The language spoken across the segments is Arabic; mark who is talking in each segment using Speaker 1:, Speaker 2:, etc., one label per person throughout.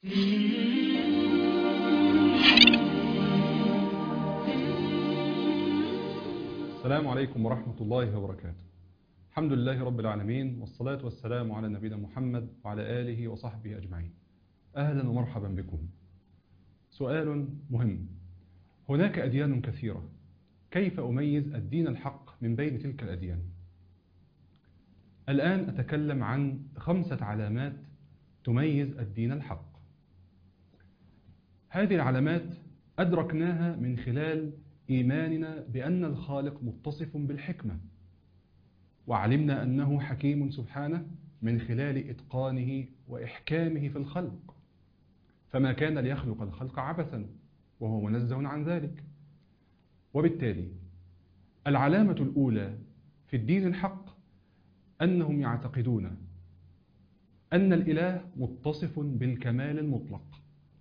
Speaker 1: السلام عليكم ورحمة الله وبركاته. الحمد لله رب العالمين، والصلاة والسلام على نبينا محمد وعلى آله وصحبه أجمعين. أهلا ومرحبا بكم. سؤال مهم: هناك أديان كثيرة، كيف أميز الدين الحق من بين تلك الأديان؟ الآن أتكلم عن 5 علامات تميز الدين الحق. هذه العلامات أدركناها من خلال إيماننا بأن الخالق متصف بالحكمة، وعلمنا أنه حكيم سبحانه من خلال إتقانه وإحكامه في الخلق، فما كان ليخلق الخلق عبثا وهو منزه عن ذلك. وبالتالي العلامة الأولى في الدين الحق أنهم يعتقدون أن الإله متصف بالكمال المطلق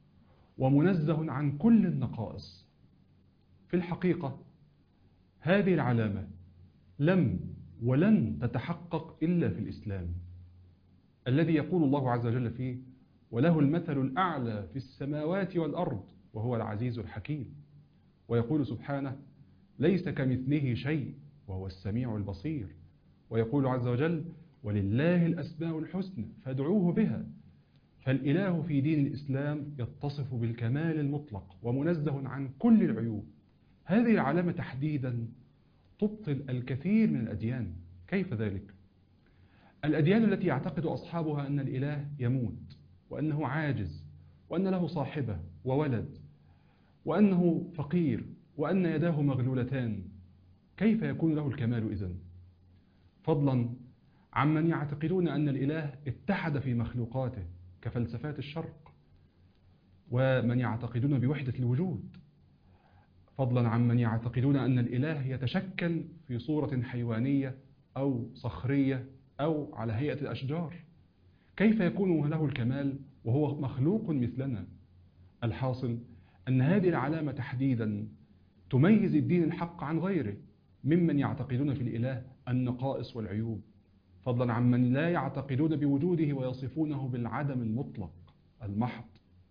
Speaker 1: ومنزه عن كل النقائص. في الحقيقة هذه العلامة لم ولن تتحقق إلا في الإسلام، الذي يقول الله عز وجل فيه: وله المثل الأعلى في السماوات والأرض وهو العزيز الحكيم. ويقول سبحانه: ليس كمثله شيء وهو السميع البصير. ويقول عز وجل: ولله الأسماء الحسنى فادعوه بها. فالإله في دين الإسلام يتصف بالكمال المطلق ومنزه عن كل العيوب. هذه العلامة تحديدا تبطل الكثير من الأديان. كيف ذلك؟ الأديان التي يعتقد أصحابها أن الإله يموت، وأنه عاجز، وأن له صاحبة وولد، وأنه فقير، وأن يداه مغلولتان، كيف يكون له الكمال إذن؟ فضلا عمن يعتقدون أن الإله اتحد في مخلوقاته كفلسفات الشرق، ومن يعتقدون بوحدة الوجود، فضلا عمن يعتقدون أن الإله يتشكل في صورة حيوانية أو صخرية أو على هيئة الأشجار. كيف يكون له الكمال وهو مخلوق مثلنا؟ الحاصل أن هذه العلامة تحديدا تميز الدين الحق عن غيره ممن يعتقدون في الإله النقائص والعيوب، فضلا عمن لا يعتقدون بوجوده ويصفونه بالعدم المطلق المحض.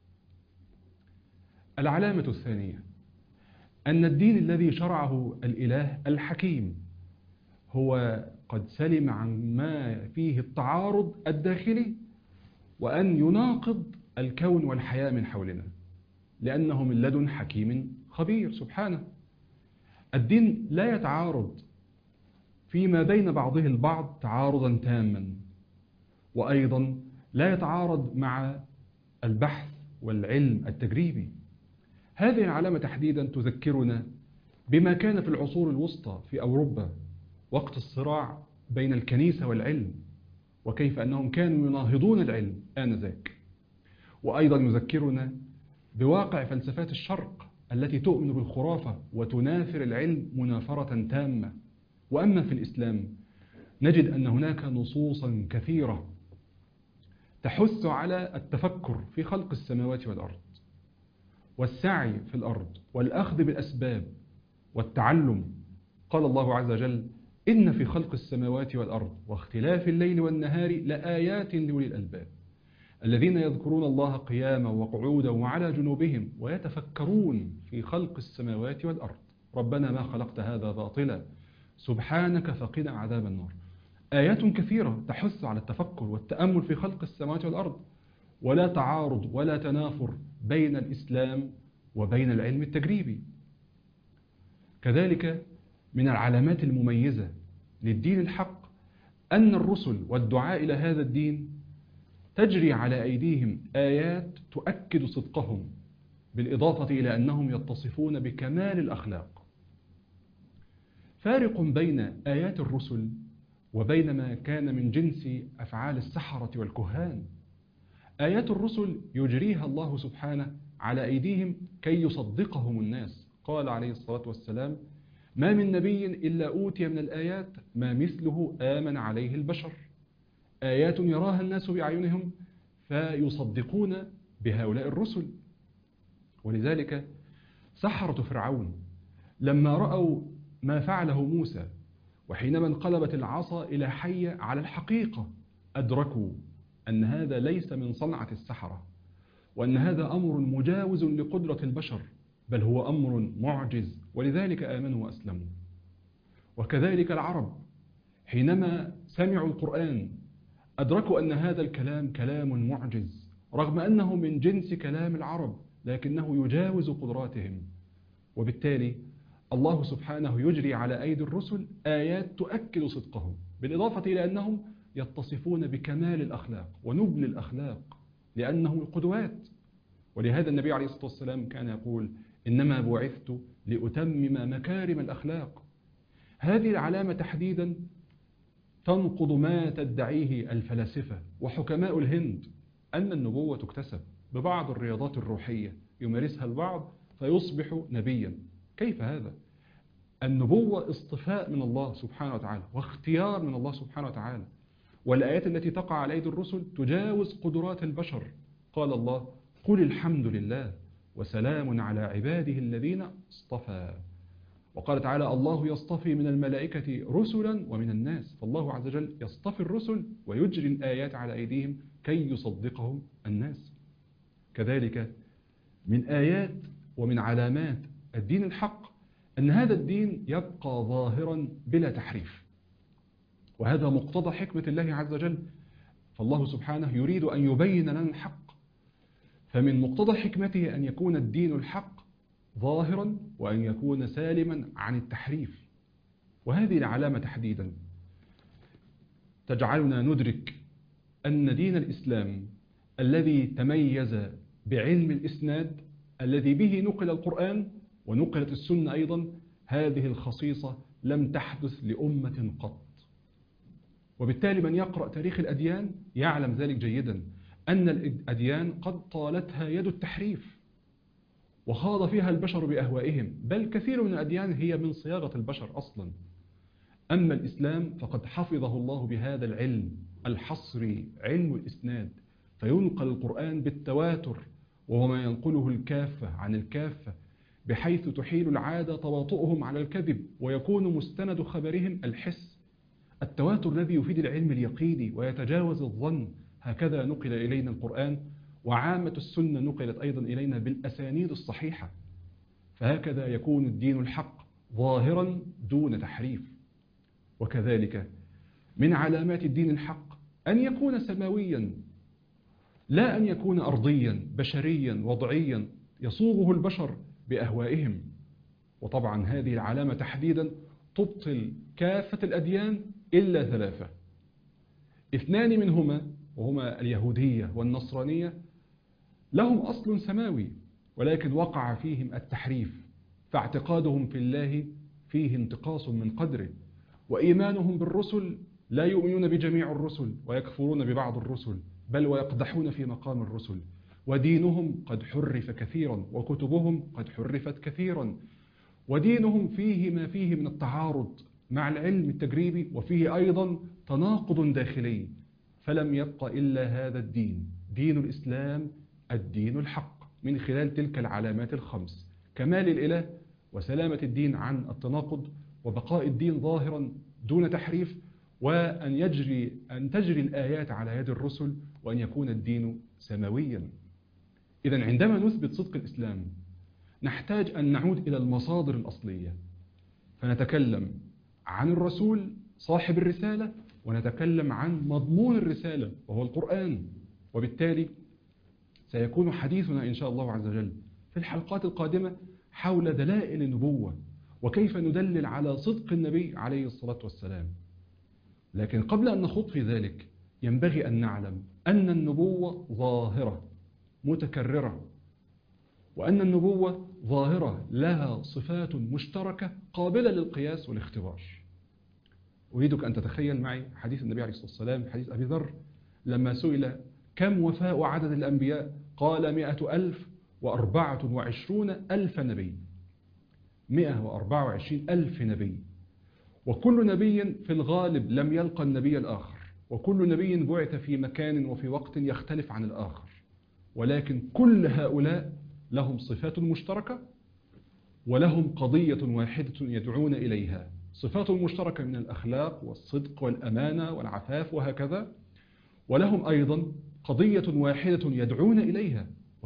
Speaker 1: العلامة الثانية أن الدين الذي شرعه الإله الحكيم هو قد سلم عن ما فيه التعارض الداخلي وأن يناقض الكون والحياة من حولنا، لأنه من لدن حكيم خبير سبحانه. الدين لا يتعارض فيما بين بعضه البعض تعارضا تاما، وأيضا لا يتعارض مع البحث والعلم التجريبي. هذه العلامة تحديدا تذكرنا بما كان في العصور الوسطى في أوروبا وقت الصراع بين الكنيسة والعلم، وكيف أنهم كانوا يناهضون العلم آنذاك. وأيضا يذكرنا بواقع فلسفات الشرق التي تؤمن بالخرافة وتنافر العلم منافرة تامة. وأما في الإسلام نجد أن هناك نصوصا كثيرة تحث على التفكر في خلق السماوات والأرض والسعي في الأرض والأخذ بالأسباب والتعلم. قال الله عز وجل: إن في خلق السماوات والأرض واختلاف الليل والنهار لآيات لأولي الألباب الذين يذكرون الله قياما وقعودا وعلى جنوبهم ويتفكرون في خلق السماوات والأرض ربنا ما خلقت هذا باطلا سبحانك فقنا عذاب النار. آيات كثيرة تحث على التفكر والتأمل في خلق السماوات والأرض، ولا تعارض ولا تنافر بين الإسلام وبين العلم التجريبي. كذلك من العلامات المميزة للدين الحق أن الرسل والدعاء إلى هذا الدين تجري على أيديهم آيات تؤكد صدقهم، بالإضافة إلى أنهم يتصفون بكمال الأخلاق. فارق بين آيات الرسل وبين ما كان من جنس أفعال السحرة والكهان. آيات الرسل يجريها الله سبحانه على أيديهم كي يصدقهم الناس. قال عليه الصلاة والسلام: ما من نبي إلا أوتي من الآيات ما مثله آمن عليه البشر. آيات يراها الناس بأعينهم فيصدقون بهؤلاء الرسل. ولذلك سحرة فرعون لما رأوا ما فعله موسى، وحينما انقلبت العصا إلى حية على الحقيقة، أدركوا أن هذا ليس من صنعة السحرة، وأن هذا أمر مجاوز لقدرة البشر، بل هو أمر معجز، ولذلك آمنوا وأسلموا. وكذلك العرب حينما سمعوا القرآن أدركوا أن هذا الكلام كلام معجز، رغم أنه من جنس كلام العرب لكنه يجاوز قدراتهم. وبالتالي الله سبحانه يجري على أيدي الرسل آيات تؤكد صدقهم، بالإضافة إلى أنهم يتصفون بكمال الأخلاق ونبل الأخلاق لأنهم القدوات. ولهذا النبي عليه الصلاة والسلام كان يقول: إنما بعثت لأتمم مكارم الأخلاق. هذه العلامة تحديدا تنقض ما تدعيه الفلاسفة وحكماء الهند، أن النبوة تكتسب ببعض الرياضات الروحية يمارسها البعض فيصبح نبيا. كيف هذا؟ النبوة اصطفاء من الله سبحانه وتعالى واختيار من الله سبحانه وتعالى، والآيات التي تقع على أيدي الرسل تجاوز قدرات البشر. قال الله: قل الحمد لله وسلام على عباده الذين اصطفى. وقال تعالى: الله يصطفي من الملائكة رسلا ومن الناس. فالله عز وجل يصطفي الرسل ويجري الآيات على أيديهم كي يصدقهم الناس. كذلك من آيات ومن علامات الدين الحق أن هذا الدين يبقى ظاهرا بلا تحريف، وهذا مقتضى حكمة الله عز وجل. فالله سبحانه يريد أن يبين لنا الحق، فمن مقتضى حكمته أن يكون الدين الحق ظاهرا وأن يكون سالما عن التحريف. وهذه العلامة تحديدا تجعلنا ندرك أن دين الإسلام الذي تميز بعلم الإسناد الذي به نقل القرآن ونقلت السنة أيضا، هذه الخصيصة لم تحدث لأمة قط. وبالتالي من يقرأ تاريخ الأديان يعلم ذلك جيدا، أن الأديان قد طالتها يد التحريف وخاض فيها البشر بأهوائهم، بل كثير من الأديان هي من صياغة البشر أصلا. أما الإسلام فقد حفظه الله بهذا العلم الحصري، علم الإسناد، فينقل القرآن بالتواتر، وهو ما ينقله الكافة عن الكافة، بحيث تحيل العادة تواطؤهم على الكذب، ويكون مستند خبرهم الحس، التواتر الذي يفيد العلم اليقيني ويتجاوز الظن. هكذا نقل إلينا القرآن، وعامة السنة نقلت أيضا إلينا بالأسانيد الصحيحة. فهكذا يكون الدين الحق ظاهرا دون تحريف. وكذلك من علامات الدين الحق أن يكون سماويا، لا أن يكون أرضيا بشريا وضعيا يصوغه البشر بأهوائهم. وطبعا هذه العلامة تحديدا تبطل كافة الأديان إلا ثلاثة: اثنان منهما وهما اليهودية والنصرانية لهم أصل سماوي، ولكن وقع فيهم التحريف، فاعتقادهم في الله فيه انتقاص من قدره، وإيمانهم بالرسل لا يؤمنون بجميع الرسل ويكفرون ببعض الرسل، بل ويقدحون في مقام الرسل، ودينهم قد حرف كثيرا وكتبهم قد حرفت كثيرا، ودينهم فيه ما فيه من التعارض مع العلم التجريبي، وفيه أيضا تناقض داخلي. فلم يبق إلا هذا الدين، دين الإسلام، الدين الحق، من خلال تلك العلامات الخمس: كمال الإله، وسلامة الدين عن التناقض، وبقاء الدين ظاهرا دون تحريف، وأن تجري الآيات على يد الرسل، وأن يكون الدين سماويا. إذن عندما نثبت صدق الإسلام نحتاج أن نعود إلى المصادر الأصلية، فنتكلم عن الرسول صاحب الرسالة، ونتكلم عن مضمون الرسالة وهو القرآن. وبالتالي سيكون حديثنا إن شاء الله عز وجل في الحلقات القادمة حول دلائل النبوة، وكيف ندلل على صدق النبي عليه الصلاة والسلام. لكن قبل أن نخوض في ذلك ينبغي أن نعلم أن النبوة ظاهرة متكررة، وأن النبوة ظاهرة لها صفات مشتركة قابلة للقياس والاختبار. أريدك أن تتخيل معي حديث النبي عليه الصلاة والسلام، حديث أبي ذر لما سئل: كم وفاء عدد الأنبياء؟ قال: 124,000 نبي. 124,000 نبي، وكل نبي في الغالب لم يلقى النبي الآخر، وكل نبي بعث في مكان وفي وقت يختلف عن الآخر، ولكن كل هؤلاء لهم صفات مشتركة ولهم قضية واحدة يدعون إليها. صفات مشتركة من الأخلاق والصدق والأمانة والعفاف وهكذا، ولهم أيضا قضية واحدة يدعون إليها،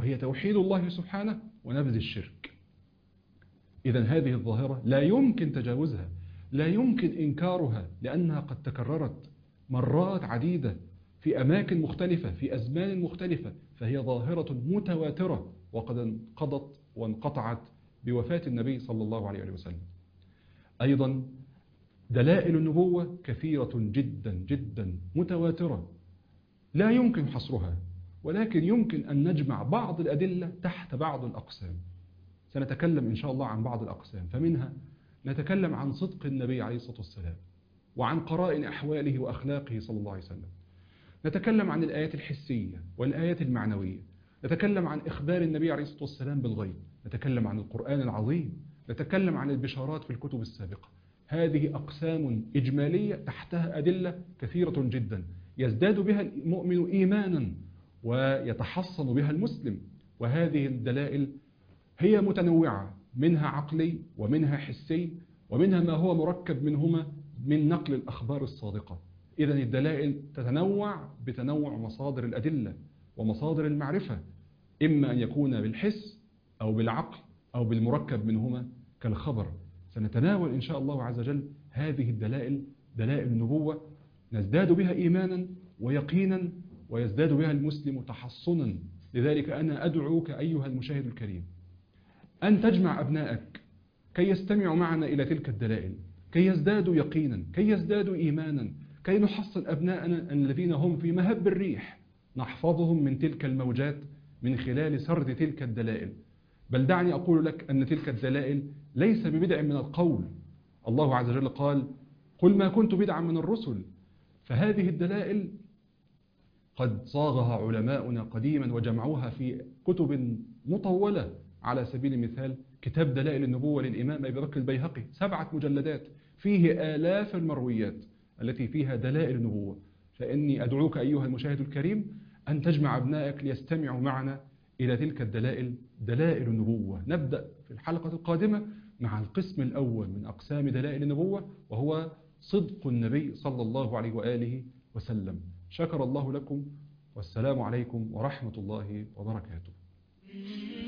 Speaker 1: وهي توحيد الله سبحانه ونبذ الشرك. إذن هذه الظاهرة لا يمكن تجاوزها، لا يمكن إنكارها، لأنها قد تكررت مرات عديدة في أماكن مختلفة في أزمان مختلفة، فهي ظاهرة متواترة وقد انقضت وانقطعت بوفاة النبي صلى الله عليه وسلم. أيضا دلائل النبوة كثيرة جدا جدا متواترة لا يمكن حصرها، ولكن يمكن أن نجمع بعض الأدلة تحت بعض الأقسام. سنتكلم إن شاء الله عن بعض الأقسام، فمنها نتكلم عن صدق النبي عليه الصلاة والسلام وعن قرائن أحواله وأخلاقه صلى الله عليه وسلم. نتكلم عن الآيات الحسية والآيات المعنوية، نتكلم عن إخبار النبي عليه الصلاة والسلام بالغيب، نتكلم عن القرآن العظيم، نتكلم عن البشارات في الكتب السابقة. هذه أقسام إجمالية تحتها أدلة كثيرة جدا يزداد بها المؤمن إيمانا ويتحصن بها المسلم. وهذه الدلائل هي متنوعة، منها عقلي ومنها حسي ومنها ما هو مركب منهما من نقل الأخبار الصادقة. إذن الدلائل تتنوع بتنوع مصادر الأدلة ومصادر المعرفة، إما أن يكون بالحس أو بالعقل أو بالمركب منهما كالخبر. سنتناول إن شاء الله عز وجل هذه الدلائل، دلائل النبوة، نزداد بها إيمانا ويقينا ويزداد بها المسلم تحصنا. لذلك أنا أدعوك أيها المشاهد الكريم أن تجمع أبنائك كي يستمعوا معنا إلى تلك الدلائل، كي يزدادوا يقينا، كي يزدادوا إيمانا، كي نحصن أبناءنا الذين هم في مهب الريح، نحفظهم من تلك الموجات من خلال سرد تلك الدلائل. بل دعني أقول لك أن تلك الدلائل ليس ببدع من القول. الله عز وجل قال: قل ما كنت بدعا من الرسل. فهذه الدلائل قد صاغها علماؤنا قديما وجمعوها في كتب مطولة. على سبيل المثال كتاب دلائل النبوة للإمام أبي بكر البيهقي 7 مجلدات فيه آلاف المرويات التي فيها دلائل النبوة. فإني أدعوك أيها المشاهد الكريم أن تجمع أبنائك ليستمعوا معنا إلى تلك الدلائل، دلائل النبوة. نبدأ في الحلقة القادمة مع القسم الأول من أقسام دلائل النبوة، وهو صدق النبي صلى الله عليه وآله وسلم. شكر الله لكم، والسلام عليكم ورحمة الله وبركاته.